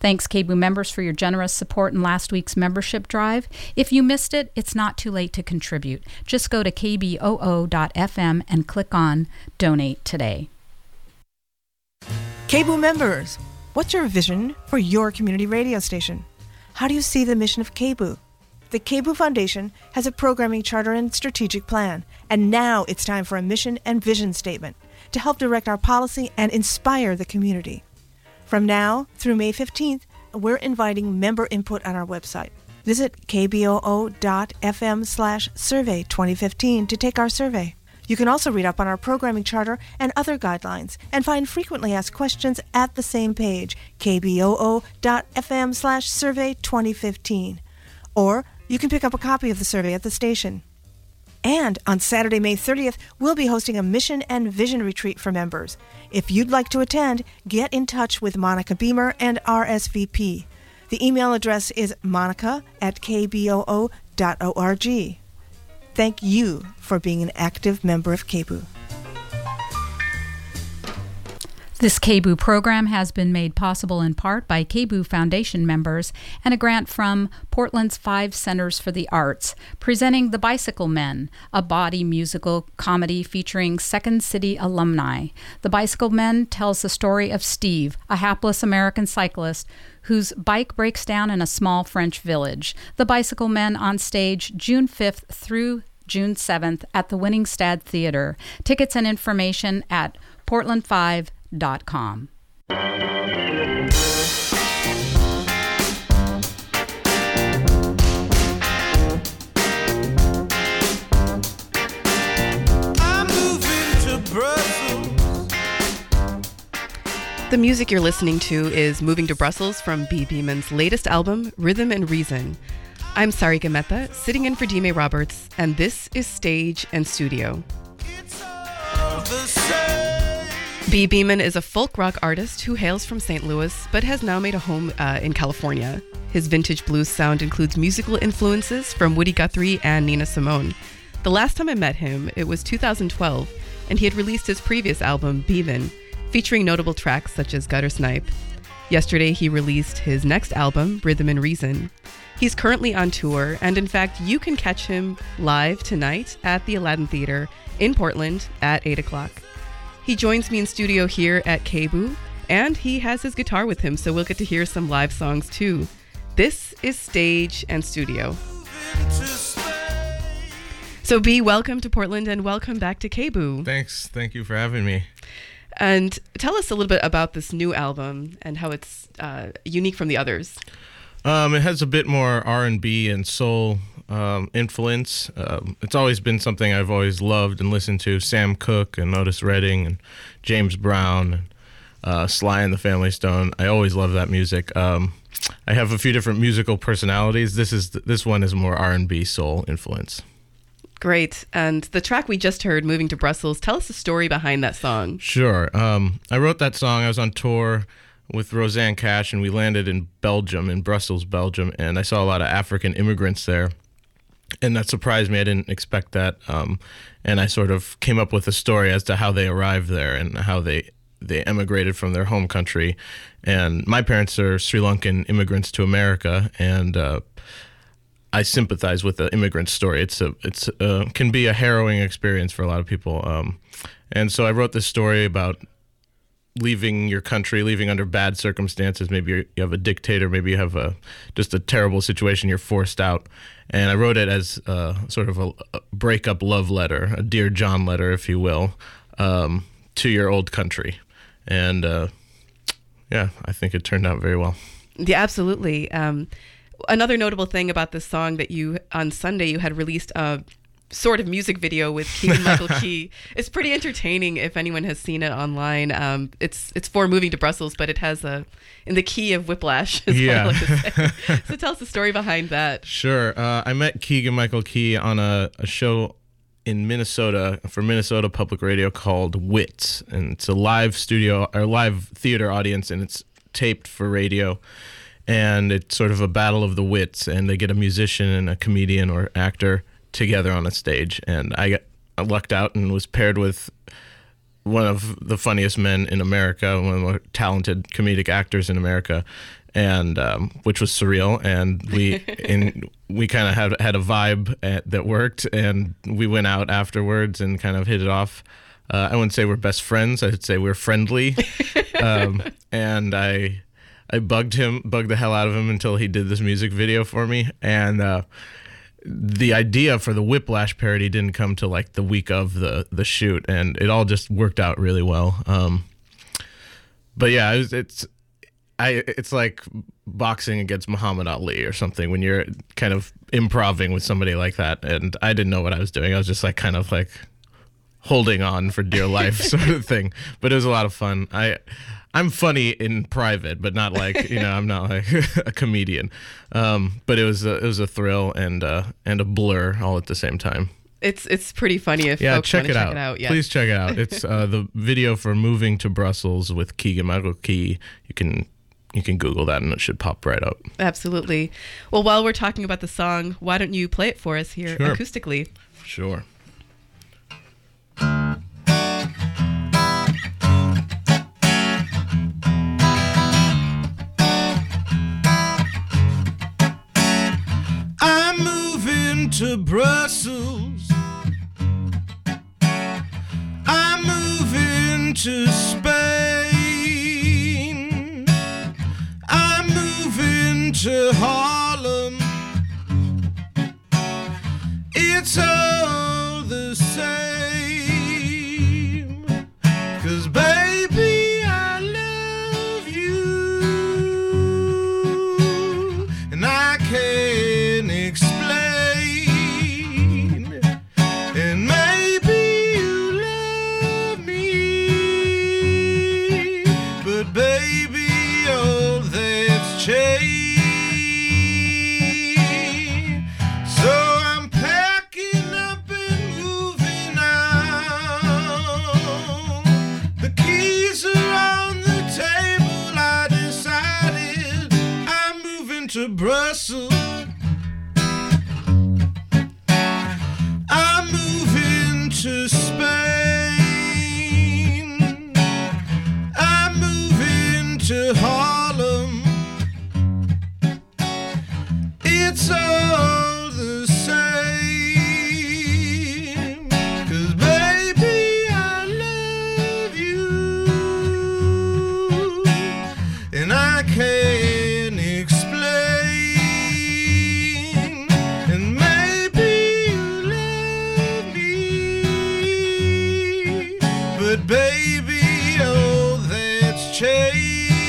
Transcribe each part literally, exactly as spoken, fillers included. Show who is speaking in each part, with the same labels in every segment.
Speaker 1: Thanks, K B O O members, for your generous support in last week's membership drive. If you missed it, it's not too late to contribute. Just go to k b o o dot f m and click on Donate Today.
Speaker 2: K B O O members, what's your vision for your community radio station? How do you see the mission of K B O O? The K B O O Foundation has a programming charter and strategic plan, and now it's time for a mission and vision statement to help direct our policy and inspire the community. From now through May fifteenth, we're inviting member input on our website. Visit k b o o dot f m slash survey twenty fifteen to take our survey. You can also read up on our programming charter and other guidelines and find frequently asked questions at the same page, k b o o dot f m slash survey twenty fifteen. Or you can pick up a copy of the survey at the station. And on Saturday, May thirtieth, we'll be hosting a Mission and Vision Retreat for members. If you'd like to attend, get in touch with Monica Beamer and R S V P. The email address is monica at k b o o dot org. Thank you for being an active member of K B O O.
Speaker 1: This K B O O program has been made possible in part by K B O O Foundation members and a grant from Portland's Five Centers for the Arts, presenting The Bicycle Men, a body musical comedy featuring Second City alumni. The Bicycle Men tells the story of Steve, a hapless American cyclist whose bike breaks down in a small French village. The Bicycle Men on stage June fifth through June seventh at the Winningstad Theater. Tickets and information at portland five dot com.
Speaker 3: The music you're listening to is Moving to Brussels from B. Beeman's latest album, Rhythm and Reason. I'm Sarika Mehta, sitting in for Dime Roberts, and this is Stage and Studio. B. Beeman is a folk rock artist who hails from Saint Louis, but has now made a home uh, in California. His vintage blues sound includes musical influences from Woody Guthrie and Nina Simone. The last time I met him, it was two thousand twelve, and he had released his previous album, Beeman, featuring notable tracks such as Gutter Snipe. Yesterday, he released his next album, Rhythm and Reason. He's currently on tour, and in fact, you can catch him live tonight at the Aladdin Theater in Portland at eight o'clock. He joins me in studio here at K B O O, and he has his guitar with him, so we'll get to hear some live songs too. This is Stage and Studio. So B, welcome to Portland and welcome back to K B O O.
Speaker 4: Thanks. Thank you for having me.
Speaker 3: And tell us a little bit about this new album and how it's uh, unique from the others.
Speaker 4: Um, it has a bit more R and B and soul um, influence. Um, it's always been something I've always loved and listened to. Sam Cooke and Otis Redding and James Brown and uh, Sly and the Family Stone. I always love that music. Um, I have a few different musical personalities. This is this one is more R and B soul influence.
Speaker 3: Great. And the track we just heard, Moving to Brussels, tell us the story behind that song.
Speaker 4: Sure. Um, I wrote that song. I was on tour with Rosanne Cash, and we landed in Belgium, in Brussels, Belgium, and I saw a lot of African immigrants there, and that surprised me. I didn't expect that, um, and I sort of came up with a story as to how they arrived there and how they they emigrated from their home country. And my parents are Sri Lankan immigrants to America, and uh, I sympathize with the immigrant story. It's a it's a, can be a harrowing experience for a lot of people, um, and so I wrote this story about leaving your country, leaving under bad circumstances. Maybe you have a dictator, maybe you have a just a terrible situation, you're forced out. And I wrote it as uh, sort of a, a breakup love letter, a Dear John letter, if you will, um, to your old country. And uh, yeah, I think it turned out very well.
Speaker 3: Yeah, absolutely. Um, another notable thing about this song that you, on Sunday, you had released a sort of music video with Keegan-Michael Key. It's pretty entertaining if anyone has seen it online. Um, it's it's for Moving to Brussels, but it has a in the key of Whiplash. Is
Speaker 4: yeah.
Speaker 3: what I like to say. So tell us the story behind that.
Speaker 4: Sure. Uh, I met Keegan-Michael Key on a, a show in Minnesota for Minnesota Public Radio called Wits, and it's a live studio or live theater audience, and it's taped for radio. And it's sort of a battle of the wits, and they get a musician and a comedian or actor together on a stage, and I got I lucked out and was paired with one of the funniest men in America, one of the more talented comedic actors in America, and um, which was surreal. And we in we kind of had had a vibe at, that worked, and we went out afterwards and kind of hit it off. Uh, I wouldn't say we're best friends. I'd say we're friendly. um, and I I bugged him, bugged the hell out of him until he did this music video for me. And uh, the idea for the Whiplash parody didn't come till like the week of the, the shoot, and it all just worked out really well. Um, but yeah, it was, it's I it's like boxing against Muhammad Ali or something when you're kind of improvising with somebody like that. And I didn't know what I was doing. I was just like kind of like holding on for dear life sort of thing. But it was a lot of fun. I I'm funny in private, but not like, you know, I'm not like a comedian. Um, but it was a, it was a thrill and uh, and a blur all at the same time.
Speaker 3: It's it's pretty funny if
Speaker 4: yeah,
Speaker 3: folks
Speaker 4: check
Speaker 3: want to
Speaker 4: it
Speaker 3: check
Speaker 4: out.
Speaker 3: it out. Yeah.
Speaker 4: Please check it out. It's uh, the video for Moving to Brussels with Keegan Michael Key. You can you can Google that and it should pop right up.
Speaker 3: Absolutely. Well, while we're talking about the song, why don't you play it for us here
Speaker 4: Sure.
Speaker 3: acoustically?
Speaker 4: Sure. I'm moving to Brussels. I'm moving to Spain. I'm moving to Harlem. It's all the same. 'Cause baby, I love you. And I can't explain. And maybe you love me. But baby, all that's changed. So I'm packing up and moving out. The keys are on the table. I decided I'm moving to Brussels. I'm moving to Spain. I'm moving to Harlem. It's all the same. 'Cause baby, I love you. And I can't explain. And maybe you love me. But baby, all that's changed.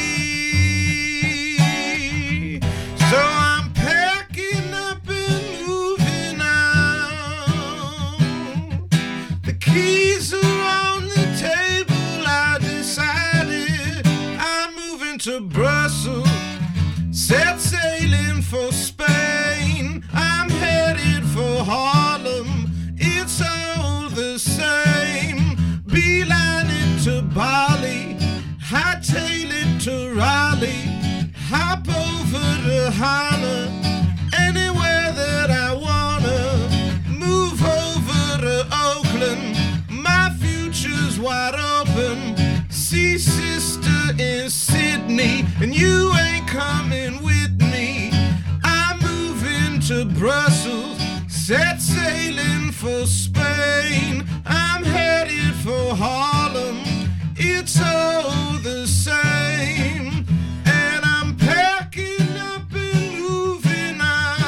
Speaker 4: So I'm packing up and moving out. The keys are on the table. I decided I'm moving to Brussels. Set sailing for Spain. I'm headed for Harlem. It's all the same. Beeline it to Bali. Hightail it to Raleigh. Hop over to Hana. Anywhere that I wanna. Move over to Oakland. My future's wide open. See sister in Sydney. And you ain't coming with me. I'm moving to Brussels. Set sailing for Spain. I'm headed for Harlem. It's all the same. And I'm packing up and moving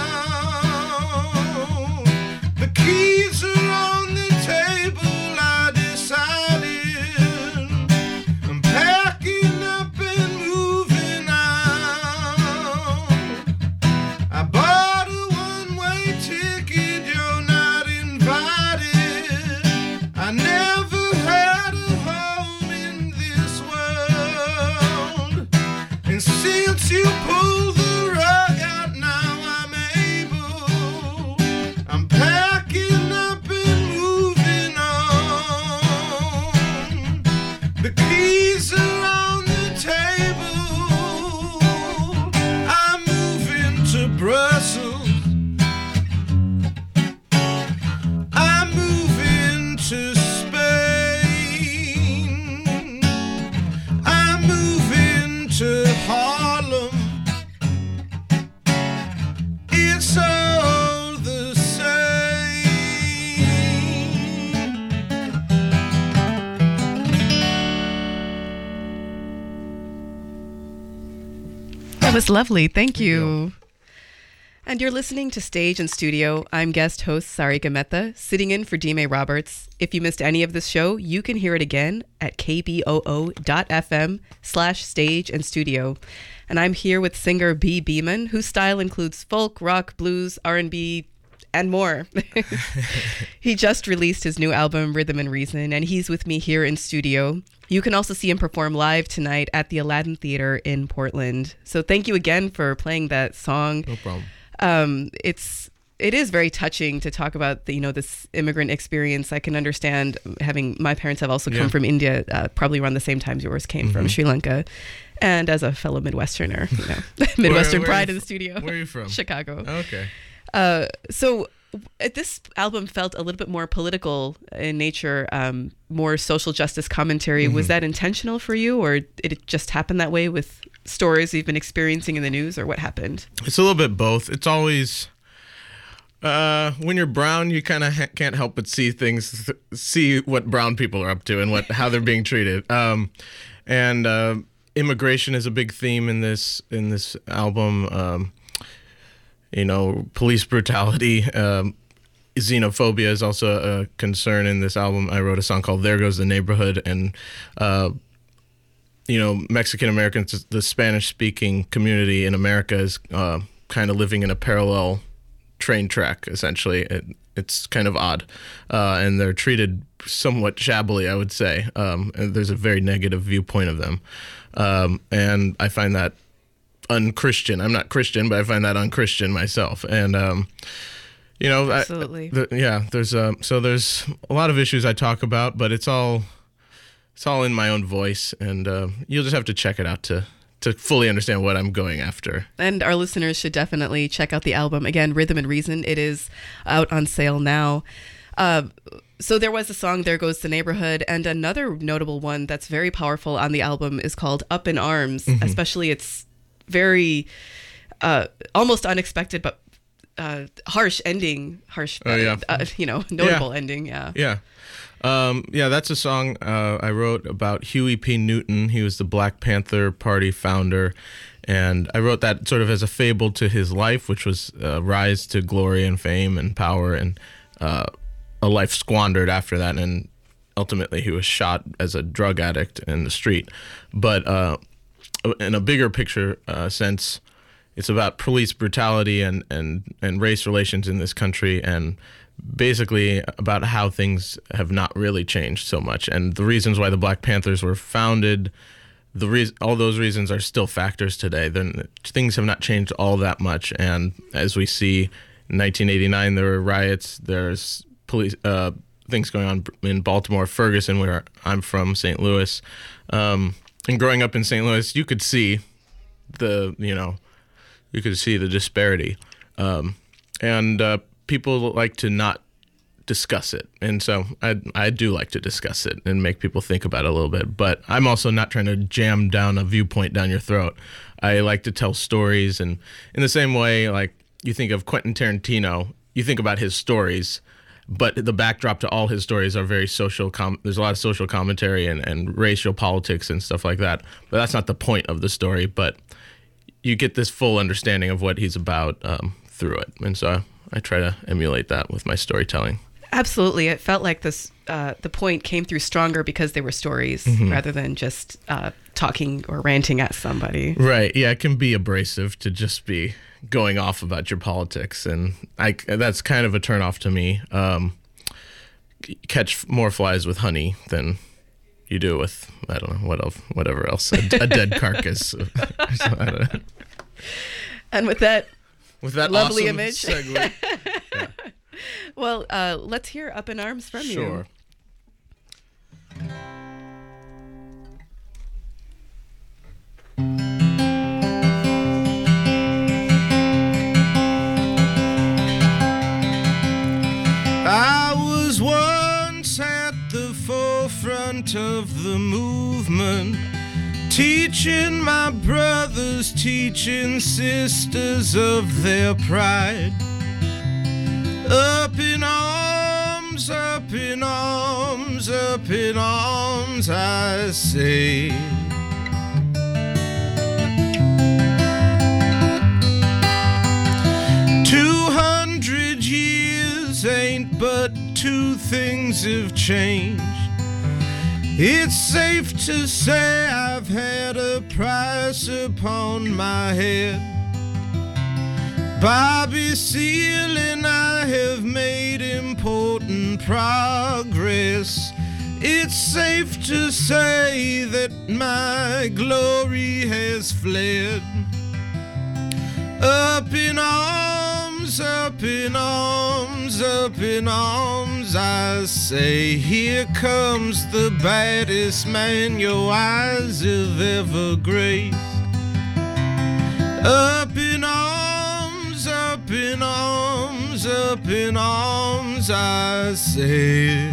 Speaker 4: out. The keys are on the table. I decided I'm packing up and moving out. I bought a one-way ticket. You're not invited. I never had a home in this world. And since you pulled the rug out, now I'm able. I'm packing up and moving on. The keys are on the table. I'm moving to Brussels. I'm moving to Spain. I'm moving to Harlem.
Speaker 3: That was lovely. Thank you. And you're listening to Stage and Studio. I'm guest host Sarika Mehta, sitting in for Dime Roberts. If you missed any of this show, you can hear it again at kboo.fm slash stage and studio. And I'm here with singer B. Beeman, whose style includes folk, rock, blues, R and B, and more. He just released his new album, Rhythm and Reason, and he's with me here in studio. You can also see him perform live tonight at the Aladdin Theater in Portland. So thank you again for playing that song.
Speaker 4: No problem.
Speaker 3: Um, it's it is very touching to talk about the, you know, this immigrant experience. I can understand, having my parents have also come
Speaker 4: Yeah.
Speaker 3: from India, uh, probably around the same time yours came
Speaker 4: Mm-hmm.
Speaker 3: from Sri Lanka. And as a fellow Midwesterner, you know, Midwestern
Speaker 4: where
Speaker 3: pride
Speaker 4: you
Speaker 3: in the
Speaker 4: f-
Speaker 3: studio.
Speaker 4: Where are you from?
Speaker 3: Chicago.
Speaker 4: Okay.
Speaker 3: Uh, so uh, this album felt a little bit more political in nature, um, more social justice commentary.
Speaker 4: Mm-hmm.
Speaker 3: Was that intentional for you, or did it just happen that way with stories you've been experiencing in the news, or what happened?
Speaker 4: It's a little bit both. It's always uh, when you're brown, you kind of ha- can't help but see things, th- see what brown people are up to and what how they're being treated. Um, and uh, immigration is a big theme in this in this album. Um, you know, police brutality. Um, xenophobia is also a concern in this album. I wrote a song called "There Goes the Neighborhood," and uh, you know, Mexican Americans, the Spanish-speaking community in America is uh, kind of living in a parallel train track, essentially. It, it's kind of odd. Uh, and they're treated somewhat shabbily, I would say. Um, and there's a very negative viewpoint of them. Um, and I find that unchristian. I'm not Christian, but I find that unchristian myself. And, um, you know,
Speaker 3: Absolutely.
Speaker 4: I, the, yeah, there's uh, so there's a lot of issues I talk about, but it's all... It's all in my own voice, and uh, you'll just have to check it out to to fully understand what I'm going after.
Speaker 3: And our listeners should definitely check out the album. Again, Rhythm and Reason. It is out on sale now. Uh, so there was a song, There Goes the Neighborhood, and another notable one that's very powerful on the album is called Up in Arms. Mm-hmm. Especially, it's very uh, almost unexpected, but uh, harsh ending. Harsh,
Speaker 4: Oh, yeah.
Speaker 3: uh, you know, notable
Speaker 4: Yeah.
Speaker 3: ending. Yeah.
Speaker 4: Yeah. Um, yeah, that's a song uh, I wrote about Huey P. Newton. He was the Black Panther Party founder, and I wrote that sort of as a fable to his life, which was uh, rise to glory and fame and power, and uh, a life squandered after that, and ultimately he was shot as a drug addict in the street. But uh, in a bigger picture uh, sense, it's about police brutality and, and, and race relations in this country, and basically about how things have not really changed so much, and the reasons why the Black Panthers were founded. The re- all those reasons are still factors today. Then things have not changed all that much, and as we see, in nineteen eighty-nine there were riots. There's police uh, things going on in Baltimore, Ferguson, where I'm from, Saint Louis, um, and growing up in Saint Louis, you could see the you know, you could see the disparity, um, and. Uh, People like to not discuss it, and so I I do like to discuss it and make people think about it a little bit. But I'm also not trying to jam down a viewpoint down your throat. I like to tell stories, and in the same way, like you think of Quentin Tarantino, you think about his stories, but the backdrop to all his stories are very social. Com- there's a lot of social commentary and, and racial politics and stuff like that. But that's not the point of the story. But you get this full understanding of what he's about um, through it, and so. I try to emulate that with my storytelling.
Speaker 3: Absolutely. It felt like this. Uh, the point came through stronger because they were stories mm-hmm. rather than just uh, talking or ranting at somebody.
Speaker 4: Right. Yeah, it can be abrasive to just be going off about your politics, and I, that's kind of a turnoff to me. Um, catch more flies with honey than you do with, I don't know, what else, whatever else, a, a dead carcass. I don't know.
Speaker 3: And with that,
Speaker 4: With that
Speaker 3: lovely
Speaker 4: awesome
Speaker 3: image.
Speaker 4: segue. Yeah.
Speaker 3: Well, uh, let's hear Up in Arms from
Speaker 4: Sure.
Speaker 3: you.
Speaker 4: I was once at the forefront of the movement, teaching my brothers, teaching sisters of their pride. Up in arms, up in arms, up in arms, I say.
Speaker 5: things have changed. It's safe to say I've had a price upon my head. Bobby Seale and I have made important progress. It's safe to say that my glory has fled. Up in arms, up in arms, up in arms, I say, here comes the baddest man your eyes have ever graced. Up in arms, up in arms, up in arms, I say.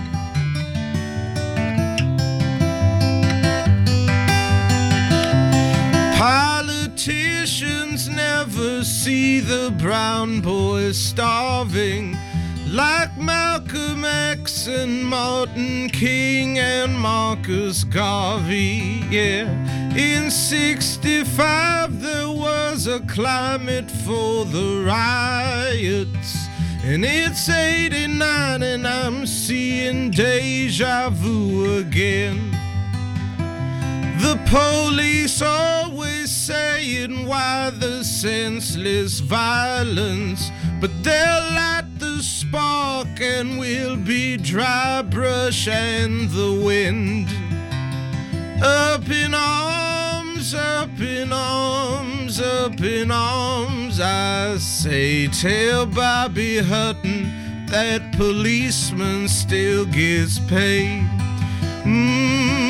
Speaker 5: Politicians never see the brown boys starving like Malcolm X and Martin King and Marcus Garvey. Yeah, in sixty-five there was a climate for the riots, and it's eighty-nine and I'm seeing deja vu again. The police always saying why the senseless violence, but they'll light the spark and we'll be dry brush and the wind. Up in arms, up in arms, up in arms, I say, tell Bobby Hutton that policeman still gets paid. Mm.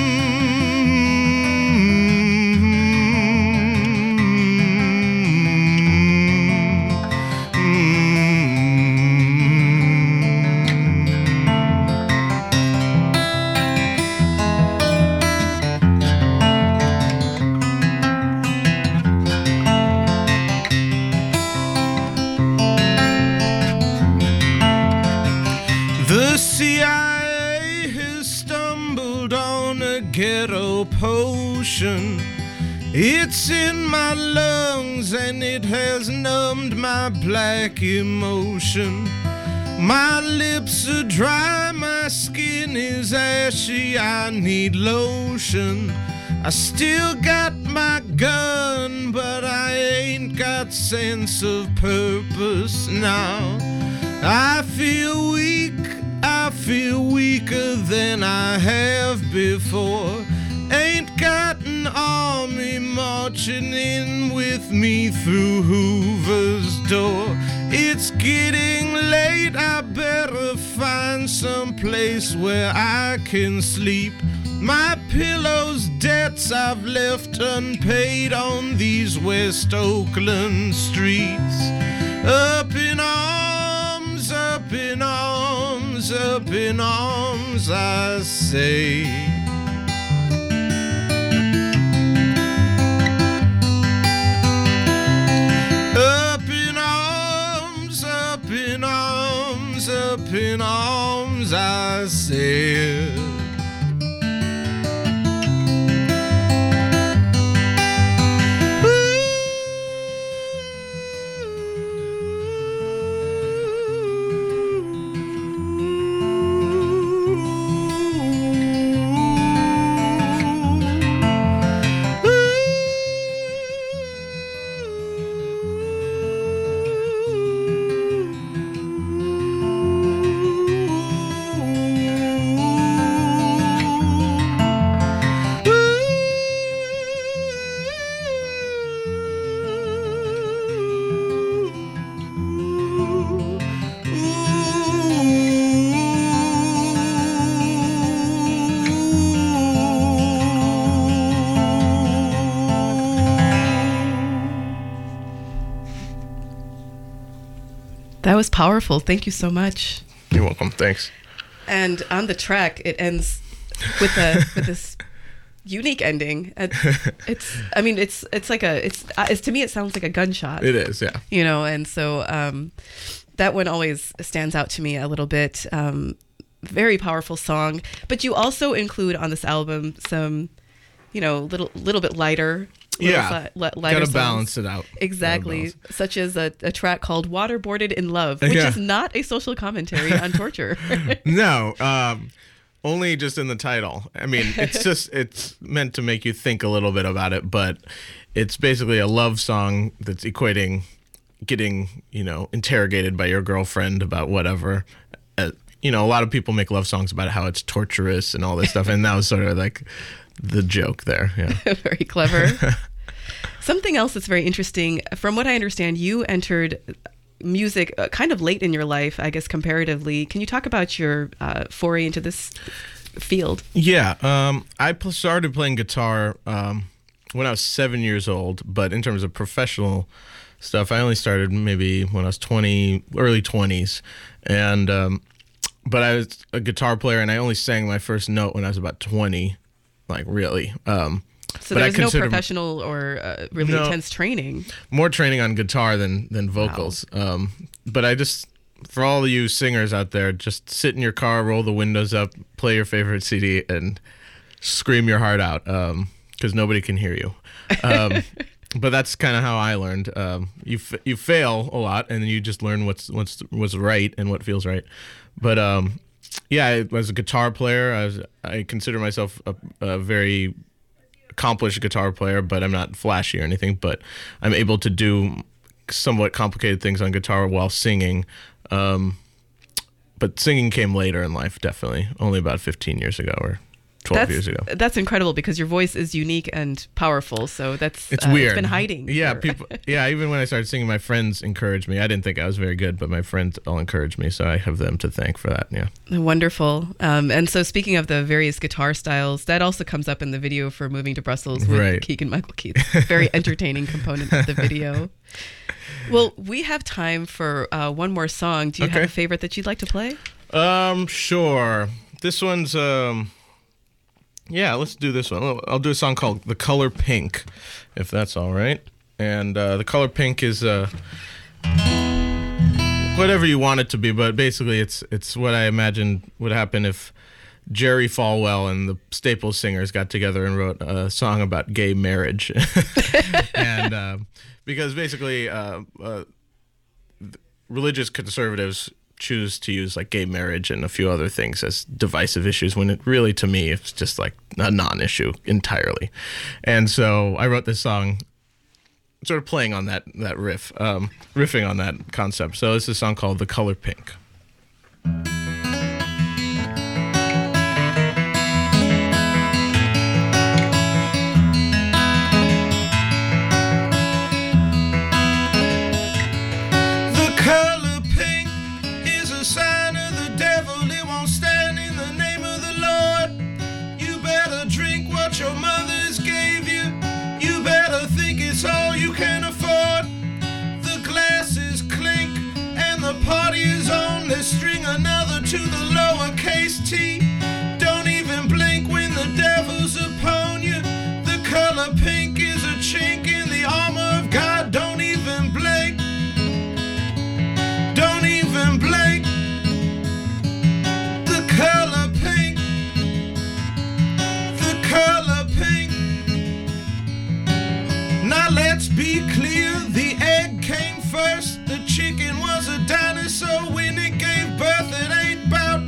Speaker 5: Ghetto potion, it's in my lungs and it has numbed my black emotion. My lips are dry, my skin is ashy, I need lotion. I still got my gun, but I ain't got sense of purpose now. I feel weak, I feel weaker than I have before. Ain't got an army marching in with me through Hoover's door. It's getting late, I better find some place where I can sleep. My pillow's debts I've left unpaid on these West Oakland streets. Up in arms, up in arms, up in arms, I say. Up in arms, up in arms, up in arms, I say.
Speaker 3: That was powerful. Thank you so much.
Speaker 4: You're welcome. Thanks.
Speaker 3: And on the track, it ends with a with this unique ending. It's, I mean, it's it's like a it's, it's to me it sounds like a gunshot.
Speaker 4: It is, yeah.
Speaker 3: You know, and so um, that one always stands out to me a little bit. Um, very powerful song, but you also include on this album some, you know, little little bit lighter little
Speaker 4: Yeah,
Speaker 3: si- li- lighter
Speaker 4: gotta
Speaker 3: songs.
Speaker 4: balance it out.
Speaker 3: Exactly,
Speaker 4: Gotta balance.
Speaker 3: such as a, a track called "Waterboarded in Love," which
Speaker 4: Yeah.
Speaker 3: is not a social commentary on torture.
Speaker 4: No, um, only just in the title. I mean, it's just it's meant to make you think a little bit about it, but it's basically a love song that's equating getting, you know, interrogated by your girlfriend about whatever. Uh, you know, a lot of people make love songs about how it's torturous and all this stuff, and that was sort of like the joke there. Yeah.
Speaker 3: Very clever. Something else that's very interesting, from what I understand, you entered music uh, kind of late in your life, I guess, comparatively. Can you talk about your uh, foray into this field?
Speaker 4: Yeah, um, I pl- started playing guitar um, when I was seven years old, but in terms of professional stuff, I only started maybe when I was twenty, early twenties, and um, but I was a guitar player, and I only sang my first note when I was about twenty, like really. Um,
Speaker 3: So
Speaker 4: but
Speaker 3: there
Speaker 4: I
Speaker 3: was no
Speaker 4: consider-
Speaker 3: professional or uh, really
Speaker 4: No.
Speaker 3: intense training.
Speaker 4: More training on guitar than than vocals. Um, but I just, for all of you singers out there, just sit in your car, roll the windows up, play your favorite C D, and scream your heart out, because nobody can hear you. Um, but that's kind of how I learned. Um, you f- you fail a lot, and then you just learn what's what's what's right and what feels right. But um, yeah, I was a guitar player. I was I consider myself a, a very accomplished guitar player, but I'm not flashy or anything, but I'm able to do somewhat complicated things on guitar while singing. Um, but singing came later in life, definitely, only about fifteen years ago or twelve
Speaker 3: That's,
Speaker 4: years ago.
Speaker 3: that's incredible because your voice is unique and powerful. So that's
Speaker 4: It's
Speaker 3: uh,
Speaker 4: weird.
Speaker 3: It's been hiding.
Speaker 4: Yeah,
Speaker 3: for-
Speaker 4: people. Yeah, even when I started singing, my friends encouraged me. I didn't think I was very good, but my friends all encouraged me, so I have them to thank for that. Yeah.
Speaker 3: Wonderful. Um, and so speaking of the various guitar styles, that also comes up in the video for Moving to Brussels with
Speaker 4: Right.
Speaker 3: Keegan-Michael Key. Very entertaining component of the video. Well, we have time for uh, one more song. Do you have
Speaker 4: Okay.
Speaker 3: a favorite that you'd like to play?
Speaker 4: Um, sure. This one's um. Yeah, let's do this one. I'll- I'll do a song called "The Color Pink," if that's all right. And uh, the color pink is uh, whatever you want it to be, but basically, it's it's what I imagined would happen if Jerry Falwell and the Staples Singers got together and wrote a song about gay marriage. and uh, because basically, uh, uh, religious conservatives choose to use like gay marriage and a few other things as divisive issues when it really, to me, it's just like a non-issue entirely. And so I wrote this song sort of playing on that that riff, um, riffing on that concept. So it's a song called "The Color Pink."
Speaker 5: The color pink is a sign of the devil. It won't stand in the name of the Lord. You better drink what your mothers gave you. You better think it's all you can afford. The glasses clink and the party is on. Let's string another to the lowercase t. Don't even blink when the devil's upon you. The color pink is a chink in the armor of God. Don't even blink. Don't even blink. The color pink. The color pink. Now let's be clear, the egg came first. The chicken was a dinosaur when it gave birth. It ain't about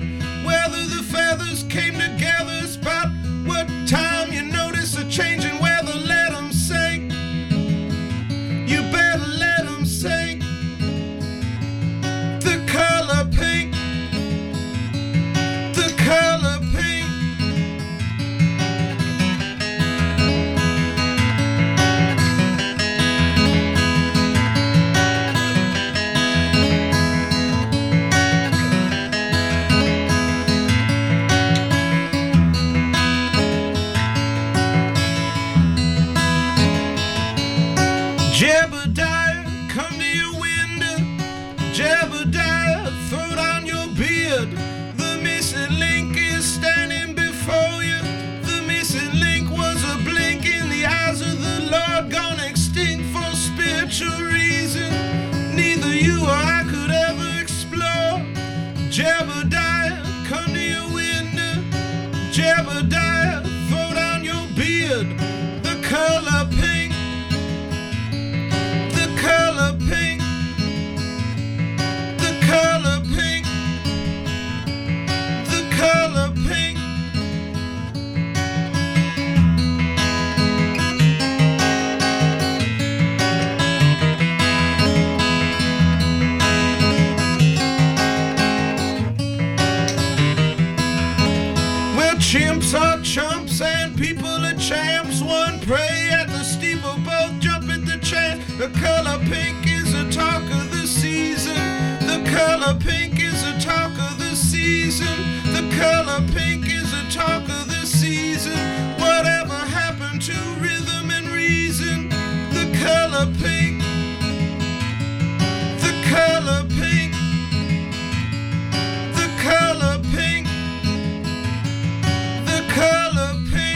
Speaker 5: The color pink is a talk of the season. The color pink is a talk of the season. The color pink is a talk of the season. Whatever happened to rhythm and reason? The color pink. The color pink. The color pink. The color pink.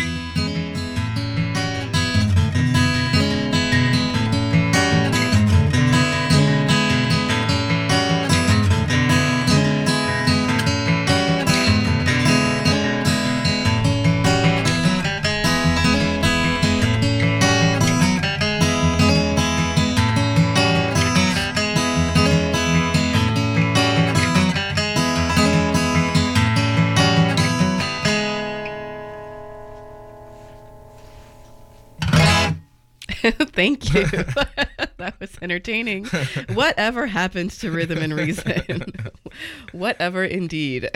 Speaker 3: Thank you. That was entertaining. Whatever happened to rhythm and reason? Whatever indeed.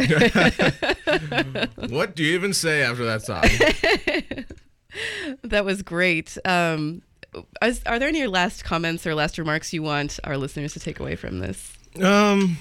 Speaker 4: What do you even say after that song?
Speaker 3: That was great. Um, is, are there any last comments or last remarks you want our listeners to take away from this?
Speaker 4: Um,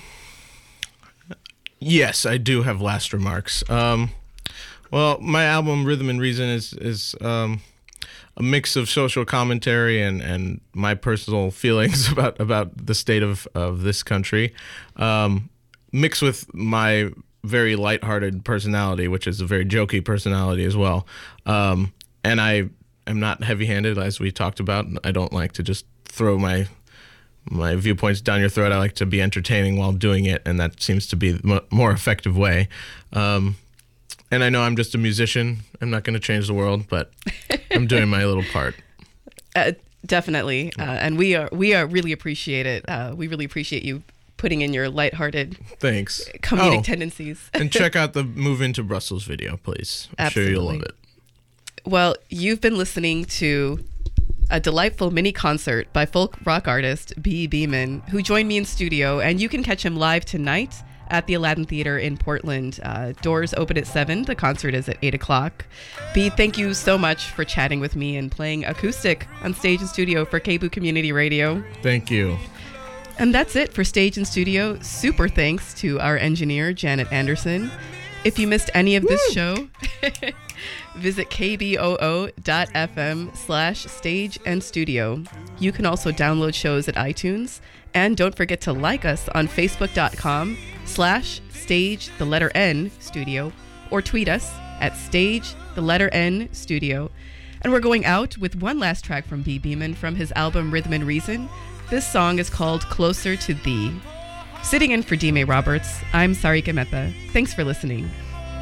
Speaker 4: yes, I do have last remarks. Um, well, my album Rhythm and Reason is is um, a mix of social commentary and, and my personal feelings about, about the state of, of this country, um, mixed with my very lighthearted personality, which is a very jokey personality as well. Um, and I am not heavy-handed, as we talked about. I don't like to just throw my my viewpoints down your throat. I like to be entertaining while doing it, and that seems to be the more effective way. Um, and I know I'm just a musician. I'm not going to change the world, but I'm doing my little part.
Speaker 3: Uh, definitely, uh, and we are we are really appreciate it. Uh, we really appreciate you putting in your lighthearted,
Speaker 4: thanks,
Speaker 3: comedic
Speaker 4: oh,
Speaker 3: tendencies.
Speaker 4: And check out the Move Into Brussels video, please. I'm
Speaker 3: Absolutely.
Speaker 4: sure you'll love it.
Speaker 3: Well, you've been listening to a delightful mini concert by folk rock artist B. Beeman, who joined me in studio, and you can catch him live tonight at the Aladdin Theater in Portland. Uh, doors open at seven. The concert is at eight o'clock. B, thank you so much for chatting with me and playing acoustic on Stage and Studio for K B O O Community Radio.
Speaker 4: Thank you.
Speaker 3: And that's it for Stage and Studio. Super thanks to our engineer, Janet Anderson. If you missed any of this Woo! show, visit kboo.fm slash stage and studio. You can also download shows at iTunes. And don't forget to like us on facebook.com slash stage the letter N studio, or tweet us at stage the letter N studio. And we're going out with one last track from B. Beeman from his album Rhythm and Reason. This song is called Closer to Thee. Sitting in for D. May Roberts, I'm Sarika Mehta. Thanks for listening.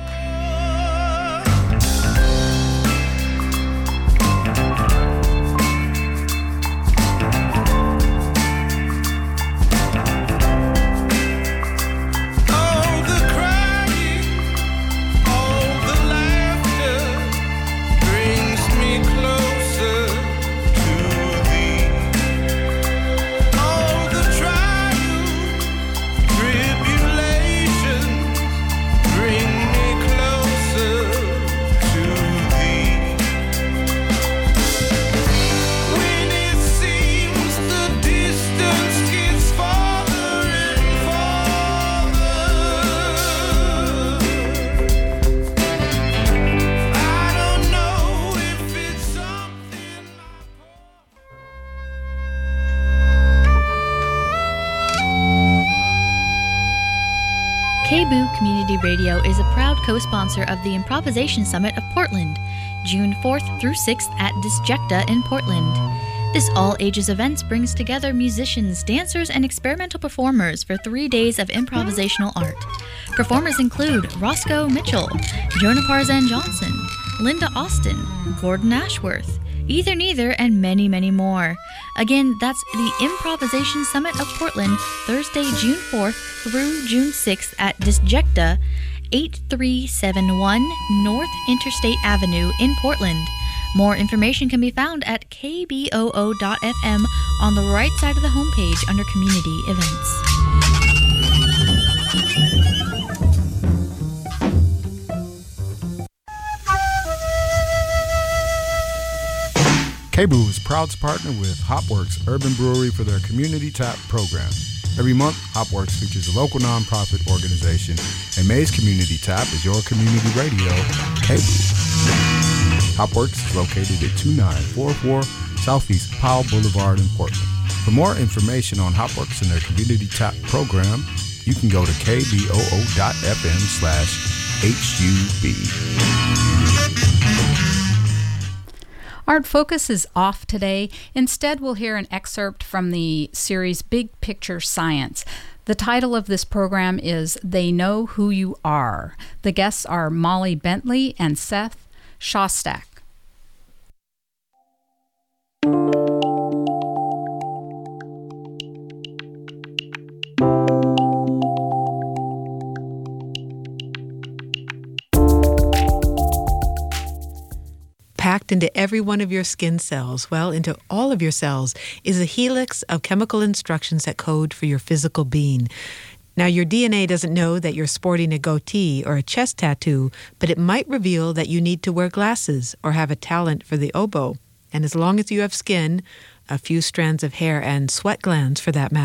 Speaker 6: K B O O Community Radio is a proud co-sponsor of the Improvisation Summit of Portland, June fourth through sixth at Disjecta in Portland. This all-ages event brings together musicians, dancers, and experimental performers for three days of improvisational art. Performers include Roscoe Mitchell, Jonah Parzan Johnson, Linda Austin, Gordon Ashworth, Ether Neither, and many, many more. Again, that's the Improvisation Summit of Portland, Thursday, June fourth through June sixth at Disjecta, eighty-three seventy-one North Interstate Avenue in Portland. More information can be found at k b o o dot f m on the right side of the homepage under Community Events.
Speaker 7: K B U is proud to partner with Hopworks Urban Brewery for their Community Tap program. Every month, Hopworks features a local nonprofit organization, and May's Community Tap is your community radio, K B U. Hopworks is located at two nine four four Southeast Powell Boulevard in Portland. For more information on Hopworks and their Community Tap program, you can go to kboo.fm slash HUB.
Speaker 1: Art Focus is off today. Instead, we'll hear an excerpt from the series Big Picture Science. The title of this program is They Know Who You Are. The guests are Molly Bentley and Seth Shostak.
Speaker 8: Packed into every one of your skin cells, well, into all of your cells, is a helix of chemical instructions that code for your physical being. Now, your D N A doesn't know that you're sporting a goatee or a chest tattoo, but it might reveal that you need to wear glasses or have a talent for the oboe. And as long as you have skin, a few strands of hair, and sweat glands for that matter,